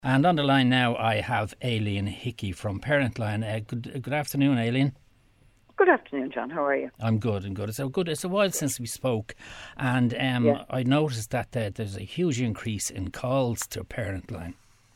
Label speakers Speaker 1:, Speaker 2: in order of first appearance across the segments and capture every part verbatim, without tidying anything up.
Speaker 1: And on the line now, I have Aileen Hickey from Parentline. Uh, good, good afternoon, Aileen.
Speaker 2: Good afternoon, John. How are you?
Speaker 1: I'm good and good. It's a good. It's a while since we spoke, and um,
Speaker 2: yeah.
Speaker 1: I noticed that uh, there's a huge increase in calls to Parentline.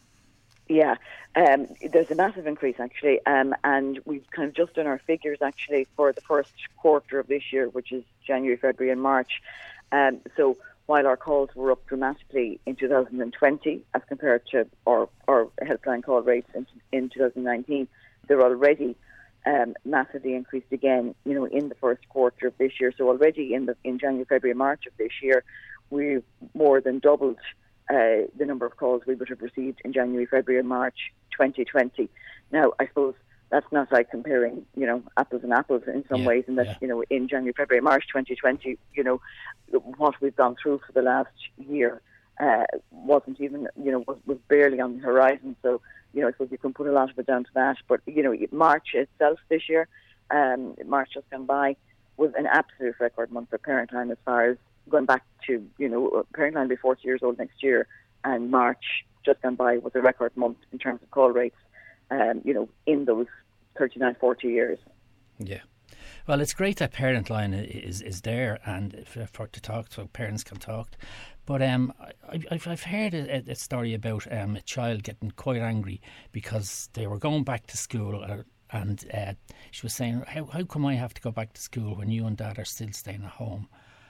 Speaker 2: Yeah, um, there's a massive increase actually, um, and we've kind of just done our figures actually for the first quarter of this year, which is January, February, and March. Um, so while our calls were up dramatically in two thousand twenty as compared to our, our helpline call rates in, in two thousand nineteen, they're already um, massively increased again, you know, in the first quarter of this year. So already in the in January, February, and March of this year, we've more than doubled uh, the number of calls we would have received in January, February, and March twenty twenty. Now, I suppose that's not like comparing, you know, apples and apples in some
Speaker 1: yeah,
Speaker 2: ways, in that,
Speaker 1: yeah.
Speaker 2: you know, in January, February, March twenty twenty, you know, what we've gone through for the last year uh, wasn't even, you know, was, was barely on the horizon. So, you know, I suppose you can put a lot of it down to that. But, you know, March itself this year, um, March just gone by, was an absolute record month for Parentline as far as going back to, you know, Parentline will be forty years old next year, and March just gone by was a record month in terms of call rates. Um, you know, in those thirty-nine, forty years.
Speaker 1: Yeah. Well, it's great that Parentline is is there and for, for to talk, so parents can talk. But um, I, I've I've heard a, a story about um, a child getting quite angry because they were going back to school, or, and uh, she was saying, "How how come I have to go back to school when you and Dad are still staying at home?"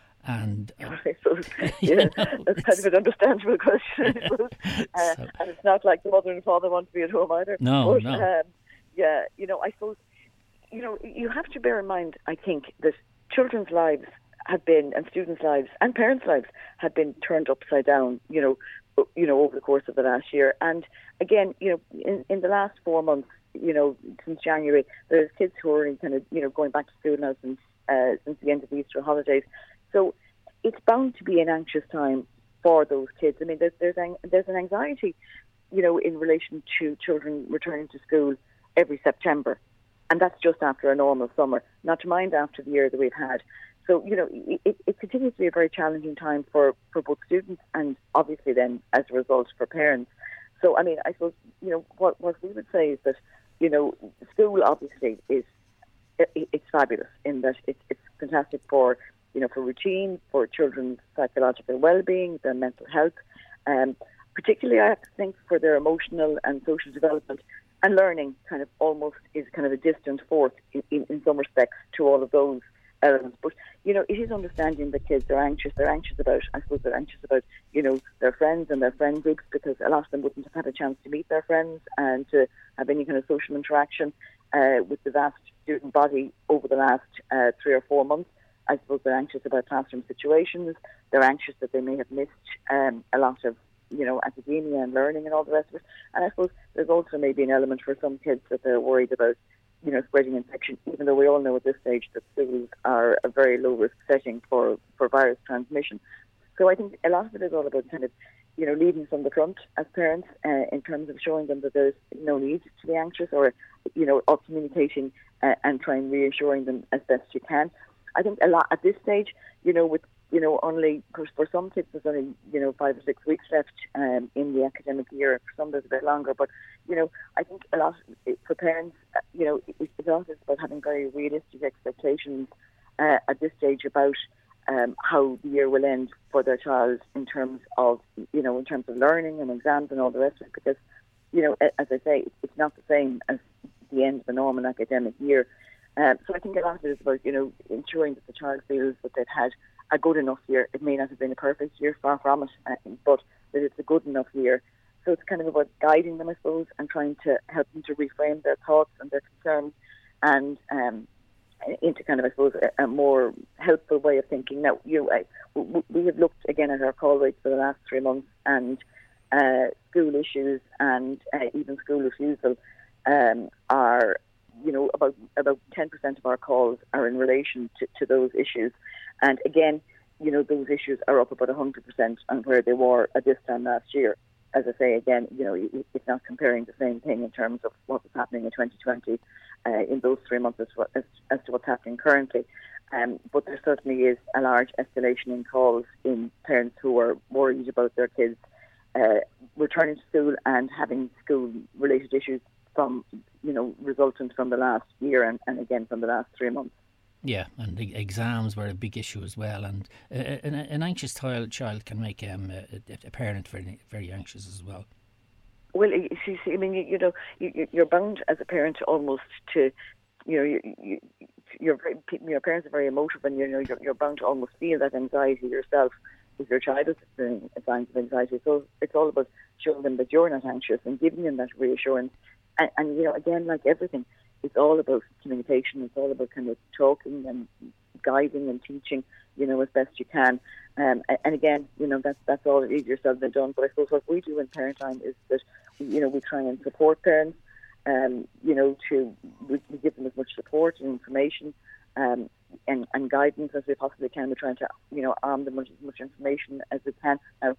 Speaker 1: And uh,
Speaker 2: I suppose, yeah, know, that's kind of an understandable question. I suppose. Uh, so, and it's not like the mother and father want to be at home either.
Speaker 1: No,
Speaker 2: but,
Speaker 1: no.
Speaker 2: Um, yeah, you know, I suppose, you know, you have to bear in mind, I think, that children's lives have been, and students' lives, and parents' lives have been turned upside down, you know, you know, over the course of the last year. And again, you know, in, in the last four months, you know, since January, there's kids who are kind of, you know, going back to school now since uh, since the end of the Easter holidays. So it's bound to be an anxious time for those kids. I mean, there's there's, an, there's an anxiety, you know, in relation to children returning to school every September, and that's just after a normal summer. Not to mind after the year that we've had. So, you know, it, it continues to be a very challenging time for, for both students and obviously then, as a result, for parents. So, I mean, I suppose, you know, what, what we would say is that, you know, school obviously is, it, it's fabulous in that it, it's fantastic for, you know, for routine, for children's psychological well-being, their mental health, um, particularly I have to think for their emotional and social development, and learning kind of almost is kind of a distant fourth in, in, in some respects to all of those elements. But, you know, it is understanding that kids are anxious. They're anxious about, I suppose they're anxious about, you know, their friends and their friend groups, because a lot of them wouldn't have had a chance to meet their friends and to have any kind of social interaction uh, with the vast student body over the last uh, three or four months. I suppose they're anxious about classroom situations. They're anxious that they may have missed um, a lot of, you know, academia and learning and all the rest of it. And I suppose there's also maybe an element for some kids that they're worried about, you know, spreading infection, even though we all know at this stage that schools are a very low-risk setting for, for virus transmission. So I think a lot of it is all about kind of, you know, leading from the front as parents uh, in terms of showing them that there's no need to be anxious, or, you know, or communicating uh, and trying reassuring them as best you can. I think a lot at this stage, you know, with, you know, only, for, for some kids there's only, you know, five or six weeks left um, in the academic year. For some there's a bit longer. But, you know, I think a lot, for parents, uh, you know, it, it's also about having very realistic expectations uh, at this stage about um, how the year will end for their child in terms of, you know, in terms of learning and exams and all the rest of it. Because, you know, as I say, it's not the same as the end of the normal academic year. Um, so I think a lot of it is about, you know, ensuring that the child feels that they've had a good enough year. It may not have been a perfect year, far from it, um, but that it's a good enough year. So it's kind of about guiding them, I suppose, and trying to help them to reframe their thoughts and their concerns and um, into kind of, I suppose, a, a more helpful way of thinking. Now, you know, I, we have looked again at our call rates for the last three months and uh, school issues and uh, even school refusal um, are, you know, about about ten percent of our calls are in relation to, to those issues. And again, you know, those issues are up about one hundred percent on where they were at this time last year. As I say, again, you know, it's not comparing the same thing in terms of what was happening in twenty twenty uh, in those three months as, as, as to what's happening currently. Um, but there certainly is a large escalation in calls in parents who are worried about their kids uh, returning to school and having school-related issues from, you know, resultant from the last year and, and again from the last three months.
Speaker 1: Yeah, and the exams were a big issue as well, and uh, an, an anxious child, child can make um, a, a parent very, very anxious as well.
Speaker 2: Well, you see, I mean, you, you know, you, you're bound as a parent almost to, you know, you, you, you're very, your parents are very emotive, and you know, you're, you're bound to almost feel that anxiety yourself if your child is experiencing signs of anxiety. So it's all about showing them that you're not anxious and giving them that reassurance. And, and you know, again, like everything, it's all about communication. It's all about kind of talking and guiding and teaching, you know, as best you can. Um, and again, you know, that's that's all easier said than done. But I suppose what we do in Parent Line is that, you know, we try and support parents. Um, you know, to we, we give them as much support and information um, and, and guidance as we possibly can. We're trying to, you know, arm them with as much information as we can. Now,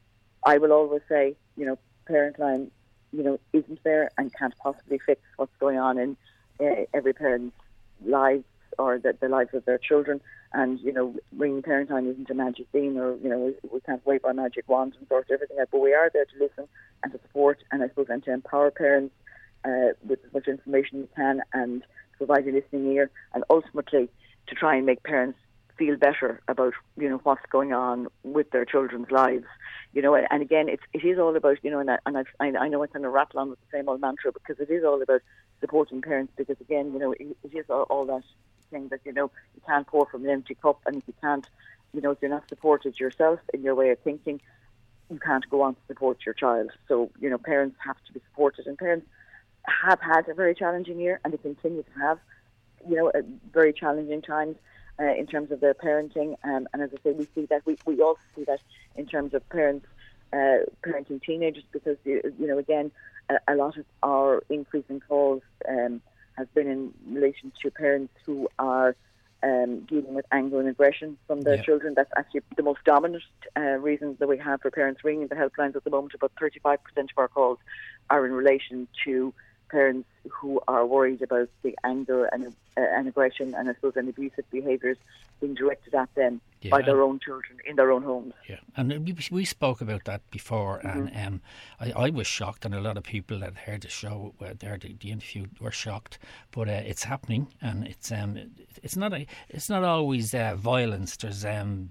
Speaker 2: I will always say, you know, Parent Line, you know, isn't there and can't possibly fix what's going on in uh, every parent's lives or the, the lives of their children. And, you know, ringing Parent Line isn't a magic bean, or, you know, we, we can't wave our magic wand and sort everything out, but we are there to listen and to support and I suppose and to empower parents uh, with as much information we can and provide a listening ear, and ultimately to try and make parents feel better about, you know, what's going on with their children's lives. You know, and again, it's, it is all about, you know, and, I, and I've, I, I know I kind of rattle on with the same old mantra because it is all about supporting parents, because again, you know, it, it is all, all that thing that, you know, you can't pour from an empty cup, and if you can't, you know, if you're not supported yourself in your way of thinking, you can't go on to support your child. So, you know, parents have to be supported, and parents have had a very challenging year, and they continue to have, you know, a very challenging times uh, in terms of their parenting. Um, and as I say, we see that, we, we also see that in terms of parents uh, parenting teenagers, because, you know, again, a, a lot of our increase in calls um, has been in relation to parents who are um, dealing with anger and aggression from their
Speaker 1: yeah.
Speaker 2: children. That's actually the most dominant uh, reasons that we have for parents ringing the helplines at the moment. About thirty-five percent of our calls are in relation to parents who are worried about the anger and, uh, and aggression and I suppose and abusive behaviours being directed at them yeah. by their own children in their own homes.
Speaker 1: Yeah, and we, we spoke about that before, mm-hmm. and um, I, I was shocked, and a lot of people that heard the show, uh, heard the, the interview, were shocked. But uh, it's happening, and it's um, it's not a, it's not always uh, violence. There's um.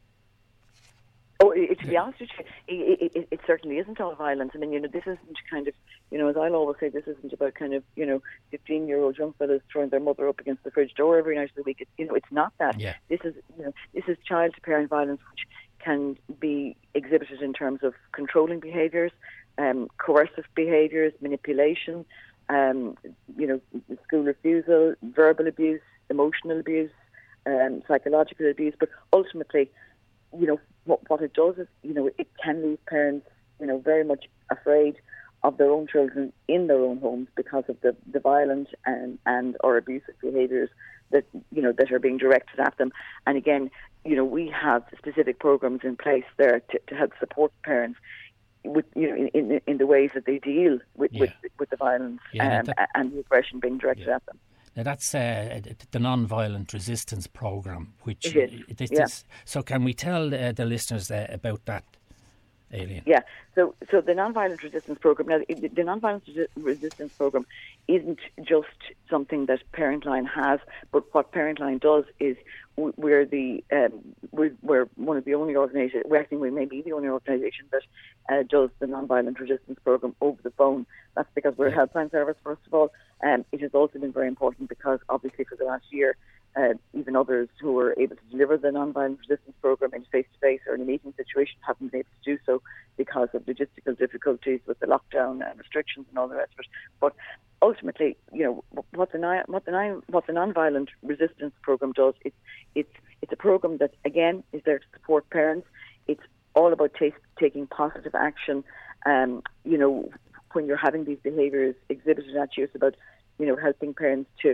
Speaker 2: Oh, it, to be honest with you, it, it, it certainly isn't all violence. I mean, you know, this isn't kind of, you know, as I'll always say, this isn't about kind of, you know, fifteen-year-old young fellas throwing their mother up against the fridge door every night of the week. It, you know, it's not that.
Speaker 1: Yeah.
Speaker 2: This is, you know, this is child-to-parent violence, which can be exhibited in terms of controlling behaviours, um, coercive behaviours, manipulation, um, you know, school refusal, verbal abuse, emotional abuse, um, psychological abuse, but ultimately, you know, what, what it does is, you know, it can leave parents, you know, very much afraid of their own children in their own homes because of the, the violent and, and or abusive behaviours that, you know, that are being directed at them. And again, you know, we have specific programs in place there to, to help support parents with, you know, in, in, in the ways that they deal with, yeah. with, with the violence yeah, um, that, and the aggression being directed yeah. at them.
Speaker 1: Now that's uh, the non-violent resistance program, which
Speaker 2: it is.
Speaker 1: This,
Speaker 2: yeah.
Speaker 1: this, so can we tell uh, the listeners uh, about that, Aileen?
Speaker 2: Yeah. So, so the non-violent resistance program. Now, the, the non-violent resi- resistance program isn't just something that Parent Line has, but what Parent Line does is we're the um, we're, we're one of the only organisations. Well, I think we may be the only organisation that uh, does the non-violent resistance program over the phone. That's because we're a helpline service, first of all. Um, it has also been very important because, obviously, for the last year, uh, even others who were able to deliver the non-violent resistance program in face-to-face or in a meeting situation haven't been able to do so because of logistical difficulties with the lockdown and restrictions and all the rest of it. But ultimately, you know, what the what the what the non-violent resistance program does, it's it's it's a program that again is there to support parents. It's all about t- taking positive action. Um, you know, when you're having these behaviours exhibited at you, it's about, you know, helping parents to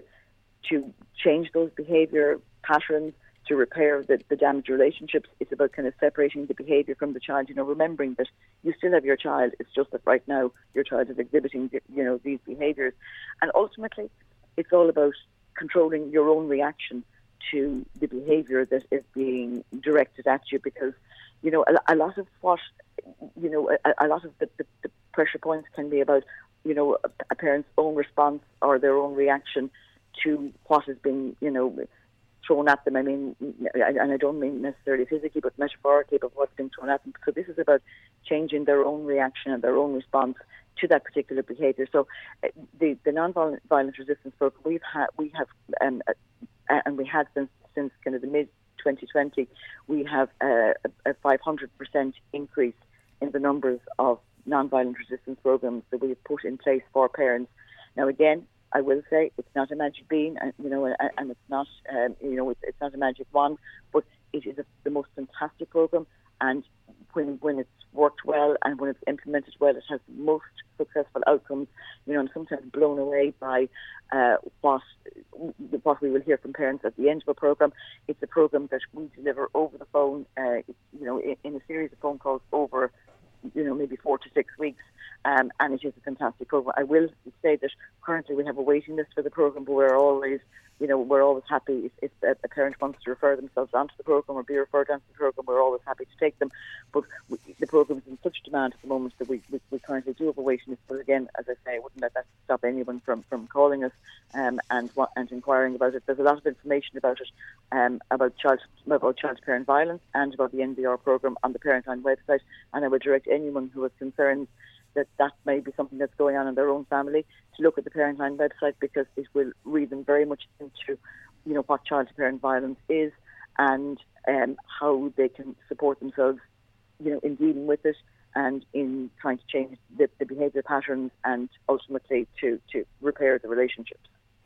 Speaker 2: to change those behaviour patterns, to repair the, the damaged relationships. It's about kind of separating the behaviour from the child, you know, remembering that you still have your child. It's just that right now your child is exhibiting, you know, these behaviours. And ultimately, it's all about controlling your own reaction to the behaviour that is being directed at you, because, you know, a, a lot of what, you know, a, a lot of the, the, the pressure points can be about, you know, a, a parent's own response or their own reaction to what has been, you know, thrown at them. I mean, and I don't mean necessarily physically, but metaphorically, but what's been thrown at them. So this is about changing their own reaction and their own response to that particular behaviour. So uh, the the non-violent violent resistance program we've had, we have, um, uh, and we had since since kind of the mid twenty twenty, we have uh, a, a five hundred percent increase in the numbers of non-violent resistance programs that we have put in place for parents. Now, again, I will say it's not a magic bean, and you know, and, and it's not, um, you know, it's, it's not a magic wand, but it is a, the most fantastic program. And when when it's worked well and when it's implemented well, it has the most successful outcomes. You know, I'm sometimes blown away by uh, what what we will hear from parents at the end of a program. It's a program that we deliver over the phone, uh, you know, in, in a series of phone calls over, you know, maybe four to six weeks. Um, and it is a fantastic program. I will say that currently we have a waiting list for the program, but we're always, you know, we're always happy if, if a parent wants to refer themselves onto the program or be referred onto the program. We're always happy to take them. But we, the program is in such demand at the moment that we, we, we currently do have a waiting list. But again, as I say, I wouldn't let that stop anyone from, from calling us um, and and inquiring about it. There's a lot of information about it, um, about child about child-parent violence and about the N V R program on the Parent Line website. And I would direct anyone who has concerns that that may be something that's going on in their own family to look at the Parent Line website, because it will read them very much into, you know, what child-to-parent violence is and um, how they can support themselves, you know, in dealing with it and in trying to change the, the behaviour patterns and ultimately to, to repair the relationships.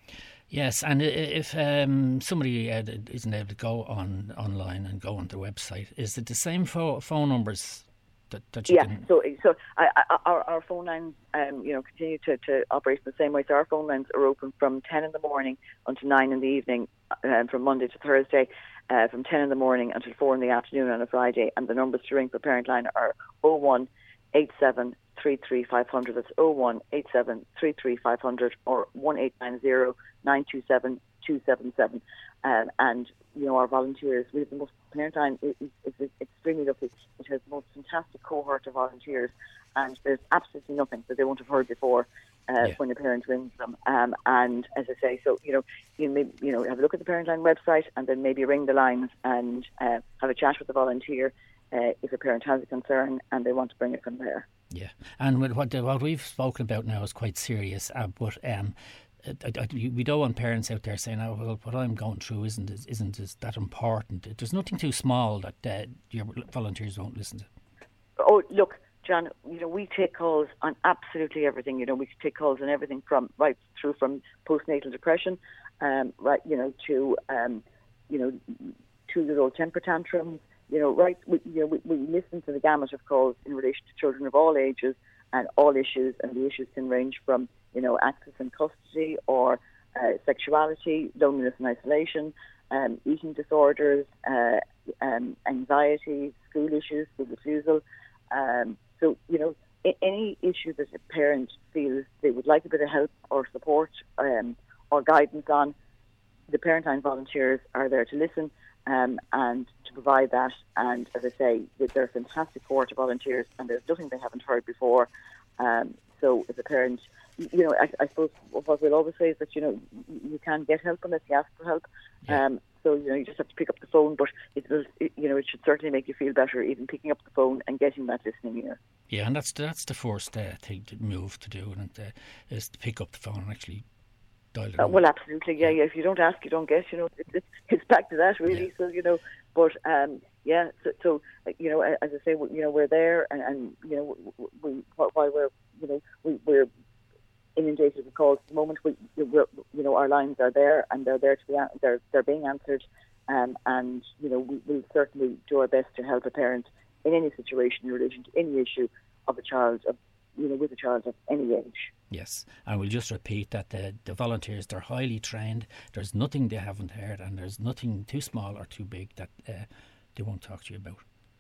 Speaker 1: Yes, and if um, somebody uh, isn't able to go on online and go on the website, is it the same fo- phone numbers? That, that you
Speaker 2: yeah,
Speaker 1: can...
Speaker 2: so so I, I, our, our phone lines, um, you know, continue to, to operate in the same way. So our phone lines are open from ten in the morning until nine in the evening, uh, from Monday to Thursday, uh, from ten in the morning until four in the afternoon on a Friday. And the numbers to ring for Parent Line are oh one eight seven three three five hundred. That's oh one eight seven three three five hundred or one eight nine zero nine two seven two seven seven. Um, and you know, our volunteers, we have the most, Parent Line is, is, is extremely lucky. It has the most fantastic cohort of volunteers, and there's absolutely nothing that they won't have heard before uh, yeah. when a parent rings them. Um, and as I say, so you know, you may, you know, have a look at the Parent Line website, and then maybe ring the lines and uh, have a chat with the volunteer uh, if a parent has a concern and they want to bring it from there.
Speaker 1: Yeah, and what what we've spoken about now is quite serious, uh, but. Um, I, I, we don't want parents out there saying, "Oh, well, what I'm going through isn't isn't is that important." There's nothing too small that uh, your volunteers won't listen to.
Speaker 2: Oh, look, John. You know, we take calls on absolutely everything. You know, we take calls on everything from right through from postnatal depression, um, right, you know, to um, you know, two-year-old temper tantrums. You know, right. We, you know, we, we listen to the gamut of calls in relation to children of all ages and all issues, and the issues can range from, you know, access and custody or uh, sexuality, loneliness and isolation, um, eating disorders, uh, um, anxiety, school issues, school refusal. Um, so, you know, I- any issue that a parent feels they would like a bit of help or support um, or guidance on, the Parent Line volunteers are there to listen um, and to provide that. And as I say, they're a fantastic cohort of volunteers, and there's nothing they haven't heard before. Um, so as a parent, you know, I, I suppose what we'll always say is that, you know, you can't get help unless you ask for help.
Speaker 1: Yeah.
Speaker 2: Um, so, you know, you just have to pick up the phone, but it will, it, you know, it should certainly make you feel better, even picking up the phone and getting that listening ear.
Speaker 1: Yeah, and that's that's the first uh, thing to move to do, and uh, is to pick up the phone and actually dial it.
Speaker 2: Uh, well, absolutely, yeah, yeah. If you don't ask, you don't get. You know, it, it, it's back to that really. Yeah. So, you know, but um, yeah. So, so, you know, as I say, you know, we're there, and, and you know, we while we're, you know, we, we're inundated with calls at the moment. We, we're, you know, our lines are there, and they're there to be, they're they're being answered, um, and you know, we will certainly do our best to help a parent in any situation in relation to any issue of a child, of, you know, with a child of any age.
Speaker 1: Yes, and we'll just repeat that the, the volunteers, they're highly trained. There's nothing they haven't heard, and there's nothing too small or too big that uh, they won't talk to you about.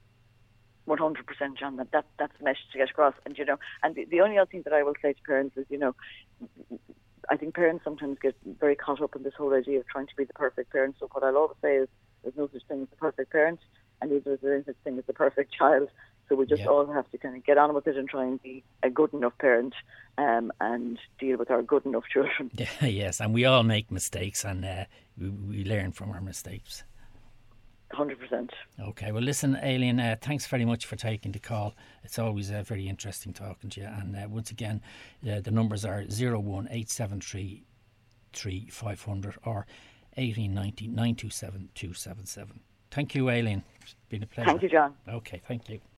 Speaker 2: one hundred percent, John. That, that that's the message to get across. And you know, and the, the only other thing that I will say to parents is, you know, I think parents sometimes get very caught up in this whole idea of trying to be the perfect parent. So what I'll always say is, there's no such thing as the perfect parent. and neither is there any such thing as the perfect child. So we just
Speaker 1: Yeah.
Speaker 2: all have to kind of get on with it and try and be a good enough parent um, and deal with our good enough children.
Speaker 1: Yeah, yes, and we all make mistakes, and uh, we, we learn from our mistakes.
Speaker 2: one hundred percent.
Speaker 1: Okay, well, listen, Aileen, uh, thanks very much for taking the call. It's always uh, very interesting talking to you. And uh, once again, uh, the numbers are zero one eight seven three three five zero zero or eighteen ninety nine two seven two seven seven. Thank you, Aileen. It's been a pleasure.
Speaker 2: Thank you, John.
Speaker 1: Okay, thank you.